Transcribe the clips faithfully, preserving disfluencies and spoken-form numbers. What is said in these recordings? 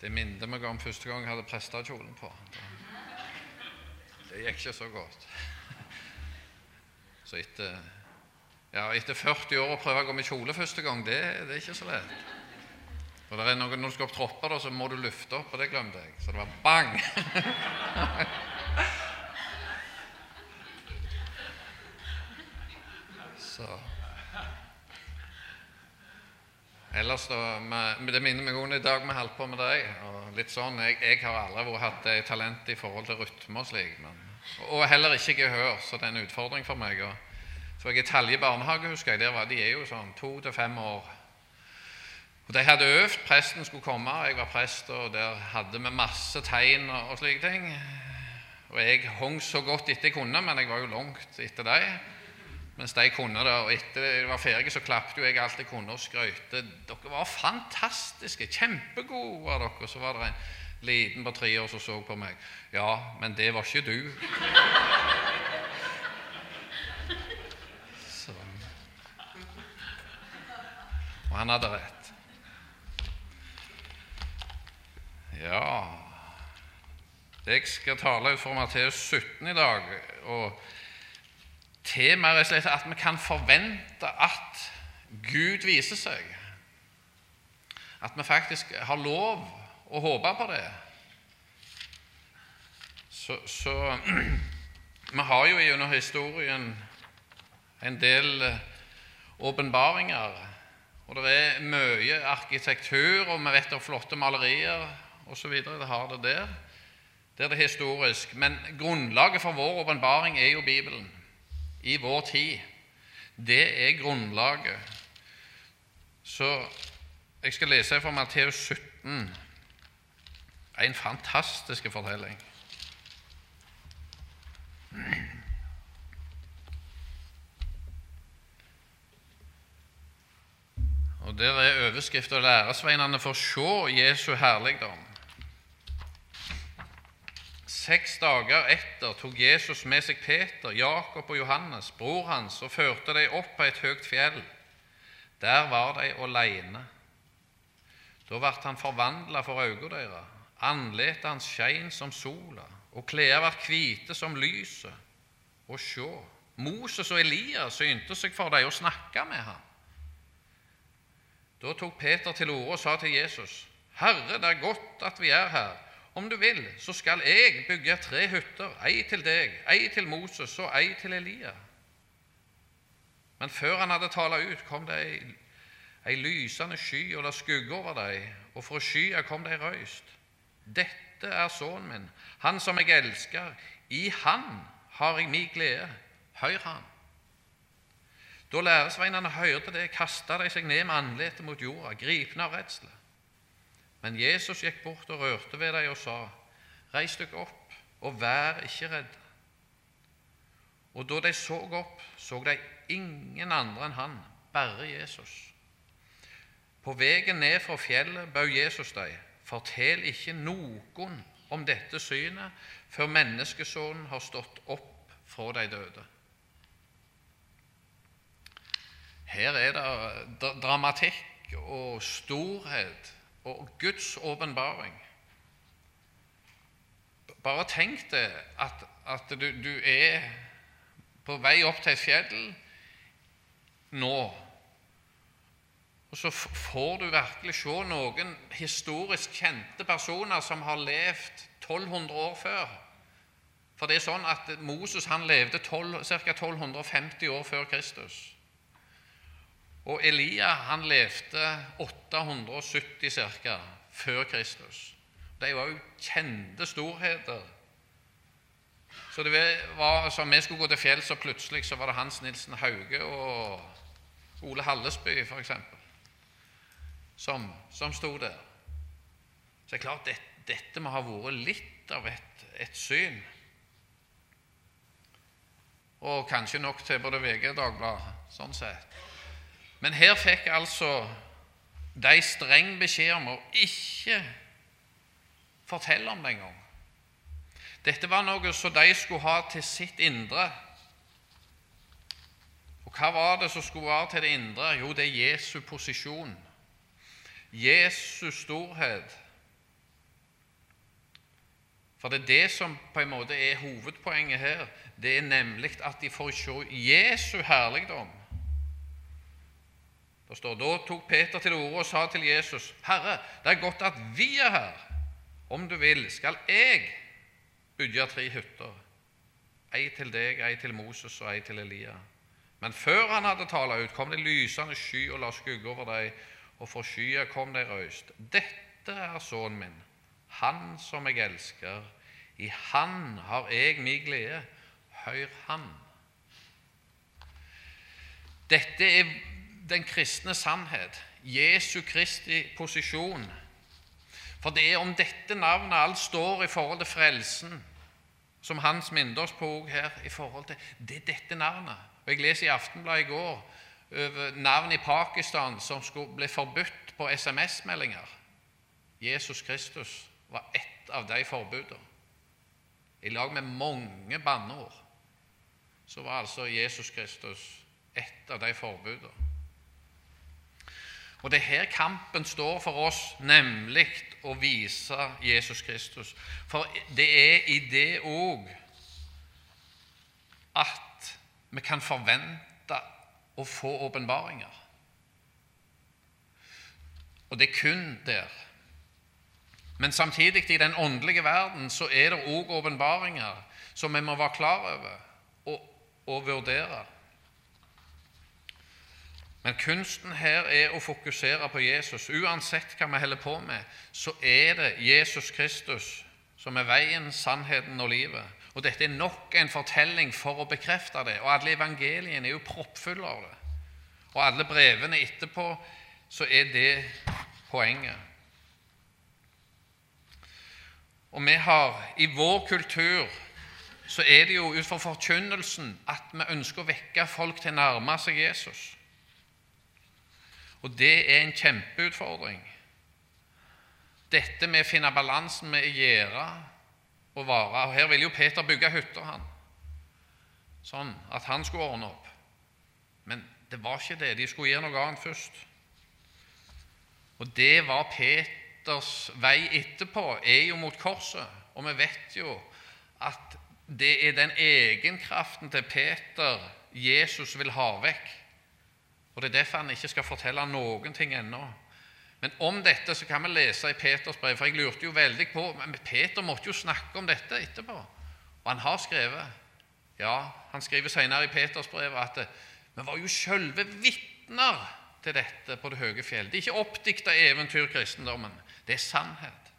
Det minnet meg om første gang jeg hadde prestakjolen på. Det gikk ikke så godt. Så etter, ja, etter førti år å prøve å gå med kjole første gang, det, det er ikke så lett. Og det er noe, når du skal opp tropper, da, så må du løfte opp, og det glemte jeg. Så det var bang! Så... Ellers da, med, det minner meg om i dag vi holdt på med deg, og litt sånn, jeg, jeg har aldri vært hatt et talent i forhold til rytme og slik, men, og heller ikke gehør, så det er en utfordring for meg. Og, så jeg i Talje barnehage, husker jeg, der var, de er jo sånn to til fem år, og de hadde øvd, presten skulle komme, jeg var prest, og der hadde vi masse tegn og, og slike ting, og jeg hong så godt etter jeg kunne, men jeg var jo langt etter deg. Mens de kunne det, og etter det var ferdig, så klappte jo jeg alt jeg kunne og skrøyte. Dere var fantastiske, kjempegode var dere. Så var det en liten på tre år som så på meg. Ja, men det var ikke du. Så. Og han hadde rett. Ja, jeg skal tale ut fra Matteus sytten i dag, og temaet er slett at vi kan forvente at Gud viser seg. At vi faktisk har lov å håpe på det. Så, så vi har jo under historien en del åpenbaringer, og det er mye arkitektur, og vi vet om flotte malerier, og så videre. Det har det der. Det er det historisk. Men grunnlaget for vår åpenbaring er jo Bibelen. I vår tid. Det er grunnlaget. Så jeg skal lese fra Matteus sytten. En fantastisk fortelling. Og der er overskrift og læresveinene for se Jesu herligdom. Seks dager etter tok Jesus med seg Peter, Jakob og Johannes, bror hans, og førte dem opp på et høyt fjell. Der var de alene. Da ble han forvandlet for øynene deres. Andletet hans skein som sola, og klær var hvite som lyset. Og se, Moses og Elias synte seg for dem og snakket med ham. Da tok Peter til orde og sa til Jesus, Herre, det er godt at vi er her. Om du vil, så skal jeg bygge tre hytter, ei til deg, ei til Moses og ei til Elia. Men før han hadde talt ut, kom det ei, ei lysende sky, og det skugge over deg, og fra skya kom det ei røyst. Dette er sønnen min, han som jeg elsker, i han har jeg min glede. Hør han. Da læresveinene hørte det, kastet de seg ned med andletet mot jorda, gripne av redsel. Men Jesus gikk bort og rørte ved dem og sa, reis deg opp, og vær ikke redd. Og da de så opp, så de ingen andre enn han, bare Jesus. På veien ned fra fjellet bød Jesus dem, fortell ikke noen om dette synet, før menneskesonen har stått opp fra de døde. Her er det dramatikk og storhet, og Guds åpenbaring. Bare tenk det at, at du, du er på vei opp til et fjell nå, og så får du virkelig se noen historisk kjente personer som har levd tolv hundre år før. For det er sånn at Moses han levde ca. tolv femti år før Kristus. Og Elia, han levde åtte hundre sytti cirka før Kristus. De var jo kjente storheter. Så det var, som vi skulle gå til fjell, så plutselig så var det Hans Nilsen Hauge og Ole Hallesby, for eksempel, som, som stod der. Så det er klart, det, dette må ha vært litt av et, et syn. Og kanskje nok til både V G og Dagbladet, sånn sett. Men her fikk altså de streng beskjed om å ikke fortelle om det en gang. Dette var noe som de skulle ha til sitt indre. Og hva var det som skulle være til det indre? Jo, det er Jesu posisjon. Jesu storhet. For det er det som på en måte er hovedpoenget her. Det er nemlig at de får se Jesu herligdom. Det står, da tok Peter til orde og sa til Jesus, Herre, det er godt at vi er her. Om du vil, skal jeg bygge tre hytter. Ei til deg, ei til Moses og ei til Elia. Men før han hadde talt ut, kom det lysende sky og la skygge over deg, og for skya kom det røyst. Dette er sønnen min, han som jeg elsker. I han har jeg min glede. Hør han. Dette er den kristne sannhet, Jesu Kristi posisjon. For det er om dette navnet alt står i forhold til frelsen, som Hans minner oss på her i forhold til. Det er dette navnet. Og jeg leser i Aftenbladet i går over navn i Pakistan som skulle bli forbudt på S M S-meldinger. Jesus Kristus var ett av de forbudene. I lag med mange banneord så var altså Jesus Kristus ett av de forbudene. Og det er her kampen står for oss, nemlig å vise Jesus Kristus. For det er i det òg at vi kan forvente å få åpenbaringer. Og det er kun der. Men samtidig i den åndelige verden så er det òg åpenbaringer som vi må være klar over og, og vurdere. Men kunsten her er å fokusere på Jesus. Uansett hva vi holder på med, så er det Jesus Kristus som er veien, sannheten og livet. Og dette er nok en fortelling for å bekrefte det. Og alle evangeliene er jo proppfulle av det. Og alle brevene etterpå, så er det poenget. Og vi har i vår kultur, så er det jo ut fra forkynnelsen at vi ønsker å vekke folk til å nærme seg Jesus. Og det er en kjempeutfordring. Dette med å finne balansen med å gjøre og vare. Og her vil jo Peter bygge hytter, han. Sånn at han skulle ordne opp. Men det var ikke det. De skulle gjøre noe annet først. Og det var Peters vei etterpå, er jo mot korset. Og vi vet jo at det er den egenkraften til Peter Jesus vil ha vekk. Og det er derfor han ikke skal fortelle noen ting ennå. Men om dette så kan vi lese i Peters brev, for jeg lurte jo veldig på, men Peter måtte jo snakke om dette etterpå. Og han har skrevet, ja, han skriver senere i Peters brev at vi var jo selve vittner til dette på det høye fjell. Det er ikke oppdiktet eventyr kristendommen, det er sannhet.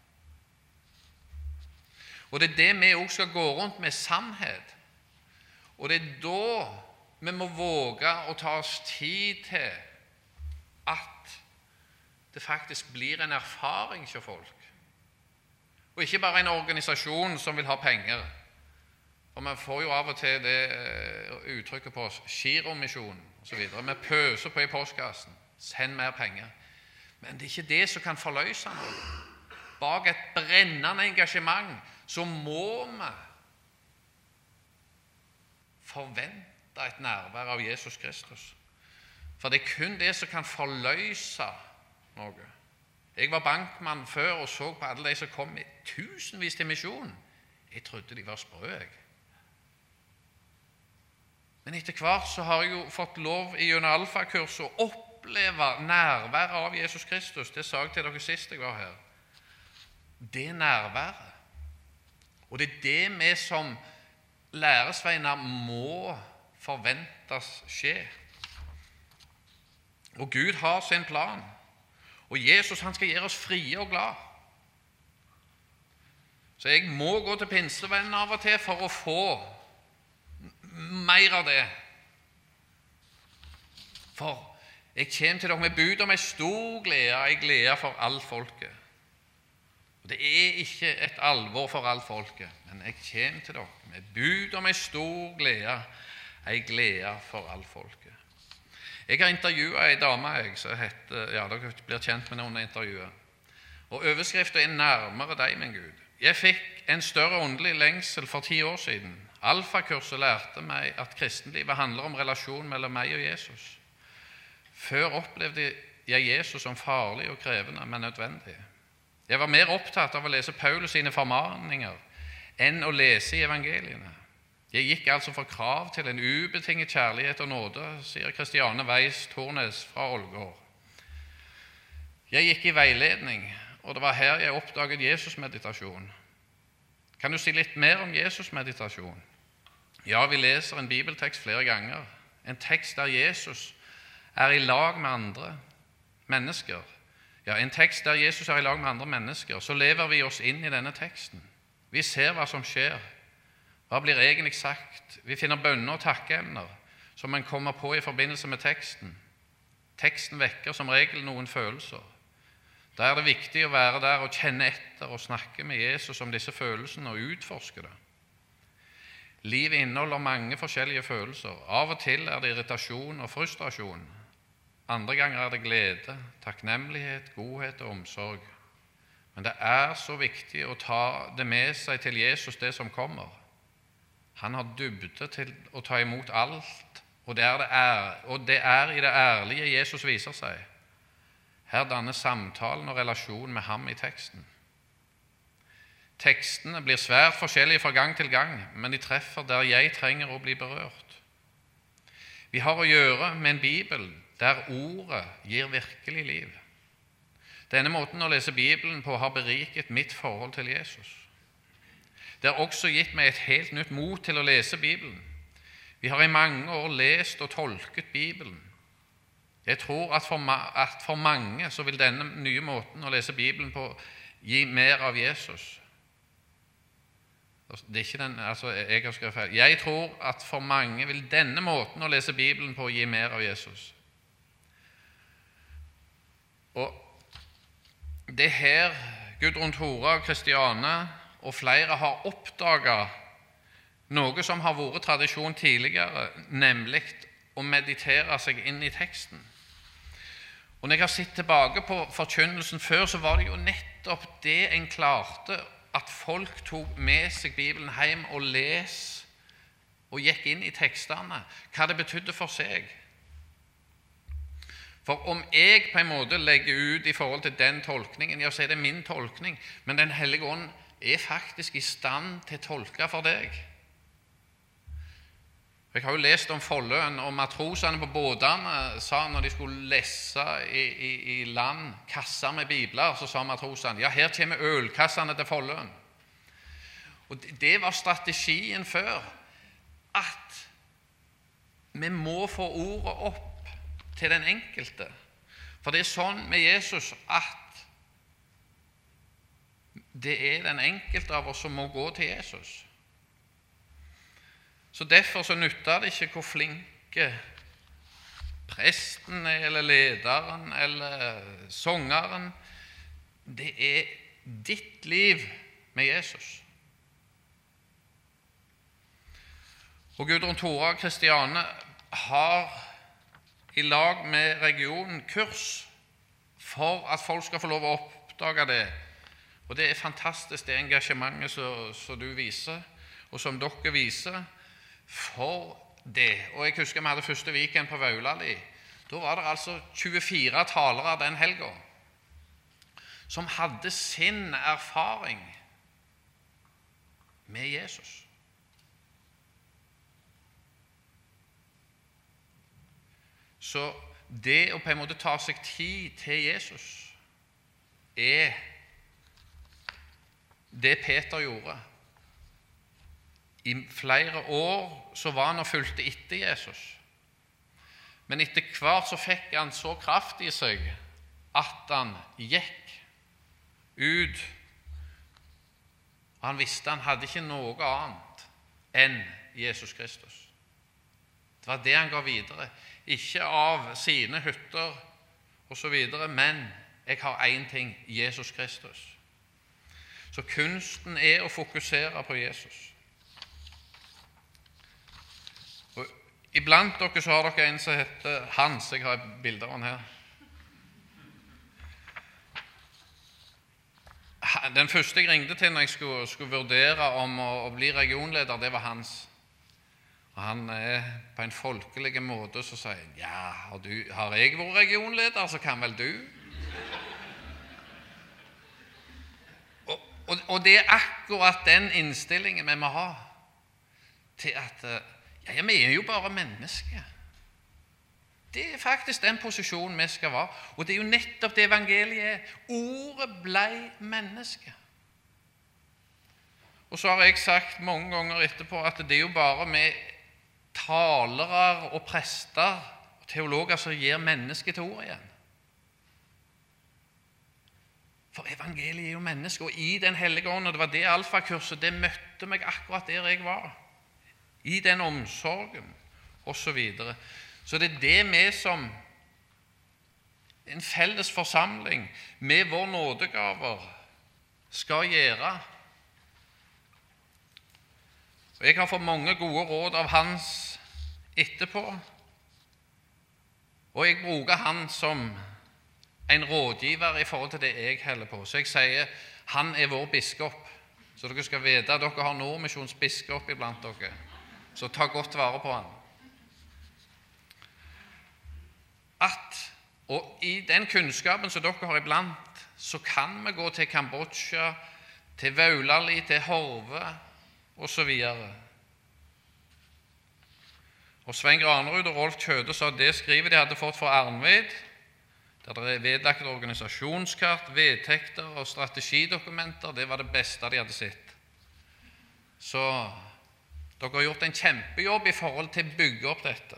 Og det er det vi også skal gå rundt med, sannhet. Og det er da vi må våge å ta oss tid til at det faktisk blir en erfaring til folk. Og ikke bare en organisasjon som vil ha penger. Og vi får jo av og til det uttrykket på oss, giromisjon og så videre. Vi pøser på i postkassen, send mer penger. Men det er ikke det som kan forløse noe. Bak et brennende engasjement så må vi forvente et nærvær av Jesus Kristus. For det er kun det som kan forløse noe. Jeg var bankmann før og så på alle de som kom i tusenvis til misjon. Jeg trodde de var sprø, jeg. Men etter hvert så har jeg jo fått lov i gjennom alfakurs å oppleve nærværet av Jesus Kristus. Det sa jeg til dere sist jeg var her. Det nærværet. Og det er det vi som læresveiner må forventes skje. Og Gud har sin plan. Og Jesus han skal gjøre oss frie og glad. Så jeg må gå til pinsevennen av og til for å få mer av det. For jeg kommer til dere med bud om en stor glede, en glede for all folket. Og det er ikke et alvor for all folket, men jeg kommer til dere med bud om en stor glede, en glede for all folket. Jeg har intervjuet en dame, jeg, som heter, ja, dere blir kjent med noen intervjuer. Og overskriften er nærmere deg, min Gud. Jeg fikk en større åndelig lengsel for ti år siden. Alfakurset lærte meg at kristenlivet handler om relasjon mellom meg og Jesus. Før opplevde jeg Jesus som farlig og krevende, men nødvendig. Jeg var mer opptatt av å lese Paulus sine formaninger enn å lese i evangeliene. Jeg gikk altså for krav til en ubetinget kjærlighet og nåde, sier Kristiane Weiss Tornes fra Ålgård. Jeg gikk i veiledning, og det var her jeg oppdaget Jesus-meditasjon. Kan du si litt mer om Jesus-meditasjon? Ja, vi leser en bibeltekst flere ganger. En tekst der Jesus er i lag med andre mennesker. Ja, en tekst der Jesus er i lag med andre mennesker. Så lever vi oss inn i denne teksten. Vi ser hva som skjer. Hva blir egentlig sagt? Vi finner bønner og takkeemner som man kommer på i forbindelse med teksten. Teksten vekker som regel noen følelser. Da er det viktig å være der og kjenne etter og snakke med Jesus om disse følelsene og utforske det. Livet inneholder mange forskjellige følelser. Av og til er det irritasjon og frustrasjon. Andre ganger er det glede, takknemlighet, godhet og omsorg. Men det er så viktig å ta det med seg til Jesus, det som kommer. Han har dybde til å ta imot alt, og det er, det er, og det er i det ærlige Jesus viser seg. Her danner samtalen og relasjonen med ham i teksten. Tekstene blir svært forskjellige fra gang til gang, men de treffer der jeg trenger å bli berørt. Vi har å gjøre med en bibel der ordet gir virkelig liv. Denne måten å lese Bibelen på har beriket mitt forhold til Jesus. Det har også gitt meg et helt nytt mot til å lese Bibelen. Vi har i mange år lest og tolket Bibelen. Jeg tror at for, at for mange så vil denne nye måten å lese Bibelen på gi mer av Jesus. Det er ikke den, altså jeg har skrevet feil. Jeg tror at for mange vil denne måten å lese Bibelen på gi mer av Jesus. Og det her Gudrun Tora og Kristiane og flere har oppdaget noe som har vært tradisjon tidligere, nemlig å meditere seg inn i teksten. Og når jeg har sett tilbake på forkynnelsen før, så var det jo nettopp det en klarte, at folk tok med seg Bibelen hjem og les og gikk inn i tekstene, hva det betydde for seg. For om jeg på en måte legger ut i forhold til den tolkningen, ja, så er det min tolkning, men Den hellige ånd er faktisk i stand til å tolke for deg. Jeg har jo lest om Folløen, og matrosene på båtene sa når de skulle lesse i, i, i land, kasser med bibler, så sa matrosene, ja, her kommer ølkassene til Folløen. Og det, det var strategien før, at vi må få ordet opp til den enkelte. For det er sånn med Jesus at det er den enkelte av oss som må gå til Jesus. Så derfor så nytter det ikke hvor flinke presten er, eller lederen, eller songeren. Det er ditt liv med Jesus. Og Gudrun Tora og Kristiane har i lag med regionen kurs for at folk skal få lov å oppdage det. Og det er fantastisk, det engasjementet som du viser, og som dere viser, for det. Og jeg husker vi hadde første weekend på Vaulali. Da var det altså tjuefire talere den helgen som hadde sin erfaring med Jesus. Så det å på en måte ta seg tid til Jesus er det Peter gjorde. I flere år så var han og fulgte etter Jesus. Men etter hvert så fikk han så kraft i seg at han gikk ut. Og han visste han hadde ikke noe annet enn Jesus Kristus. Det var det han ga videre. Ikke av sine hytter og så videre, men jeg har en ting, Jesus Kristus. Så kunsten er å fokusere på Jesus. Og iblant dere så har dere en som heter Hans. Jeg har bilder av han her. Den første jeg ringte til når jeg skulle, skulle vurdere om å, å bli regionleder, det var Hans. Og han er på en folkelig måte, så sier han, ja, har, du, har jeg vært regionleder, så kan vel du? Og, og Og, og det er akkurat den innstillingen vi må ha til at ja, vi er jo bare mennesker. Det er faktisk den posisjonen vi skal være. Og det er jo nettopp det evangeliet er. Ordet ble menneske. Og så har jeg sagt mange ganger etterpå at det er jo bare med talere og prester og teologer som gir mennesket til ord igjen. For evangeliet er jo menneske, og i den hellige ånd, og det var det alfakurset, det møtte meg akkurat der jeg var. I den omsorgen, og så videre. Så det er det vi som en felles forsamling med vår nådegaver skal gjøre. Og jeg har fått mange gode råd av Hans etterpå, og jeg bruker han som en rådgiver i forhold til det jeg holder på. Så jeg sier, han er vår biskop. Så dere skal vite at dere har Nordmisjons biskop iblant dere. Så ta godt vare på han. At, og i den kunnskapen som dere har iblant, så kan vi gå til Kambodsja, til Vaulali, til Horve, og så videre. Og Svein Granerud og Rolf Kjøde sa at det skrivet de hadde fått fra Arnvid, der det er vedlagt organisasjonskart, vedtekter og strategidokumenter, det var det beste de hadde sett. Så dere har gjort en kjempejobb i forhold til å bygge opp dette.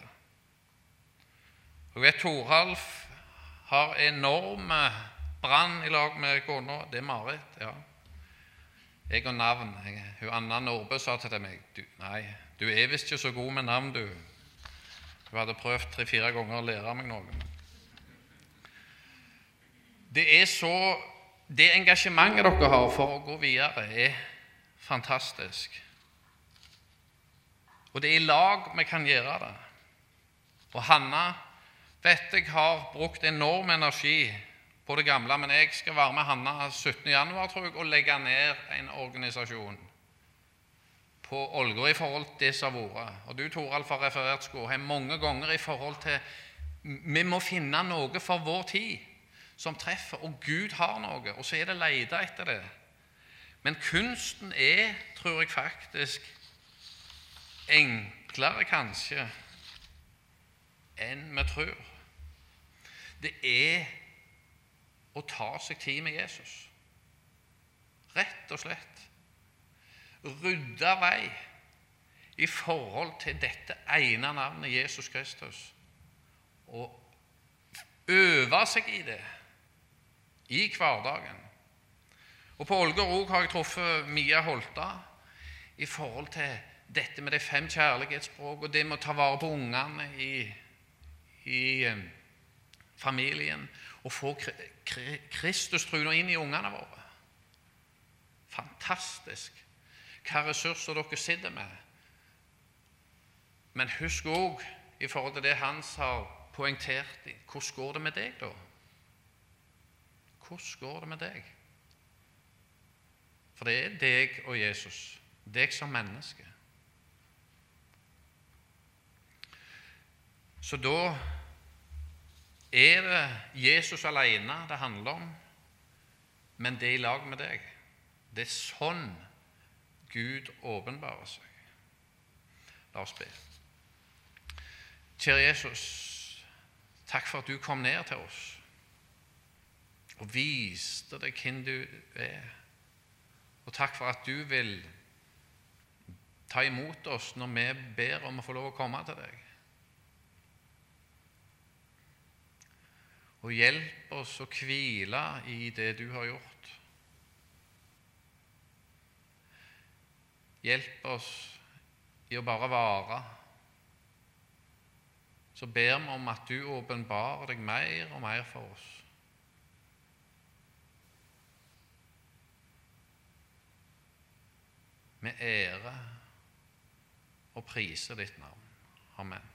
Og jeg vet Toralf har enorm brann i lag med kona. Det er Marit, ja. Jeg og navn. Jeg, hun Anna Nordbø sa til meg, du, nei, du er visst ikke så god med navn, du. Hun hadde prøvd tre-fire ganger å lære meg noe. Det er så, det engasjementet dere har for å gå videre er fantastisk. Og det er i lag vi kan gjøre det. Og Hanna, vet jeg, har brukt enorm energi på det gamle, men jeg skal være med Hanna syttende januar, tror jeg, og legge ned en organisasjon på Ålgård i forhold til det som har vært. Og du, Toralf, har referert Skåheim mange ganger i forhold til vi må finne noe for vår tid som treffer, og Gud har noe, og så er det leide etter det. Men kunsten er, tror jeg faktisk, enklere kanskje enn vi tror. Det er å ta seg tid med Jesus. Rett og slett. Rydde vei i forhold til dette ene navnet Jesus Kristus. Og øve seg i det i hverdagen. Og på Ålgård har jeg truffet Mia Holta i forhold til dette med de fem kjærlighetsspråk, og det med å ta vare på ungene i, i um, familien, og få Kristus-troen inn i ungene våre. Fantastisk. Hva ressurser dere sitter med. Men husk også, i forhold til det Hans har poengtert i, hvordan går det med deg da? Hvordan går det med deg? For det er deg og Jesus, deg som menneske. Så da er det Jesus alene det handler om, men det er i lag med deg. Det er sånn Gud åpenbarer seg. La oss be. Kjære Jesus, takk for at du kom ned til oss og viste deg hvem du er. Og takk for at du vil ta imot oss når vi ber om å få lov å komme til deg. Og hjelp oss å hvile i det du har gjort. Hjelp oss i å bare vare. Så ber vi om at du åpenbarer deg mer og mer for oss. Med ære og priser ditt navn. Amen.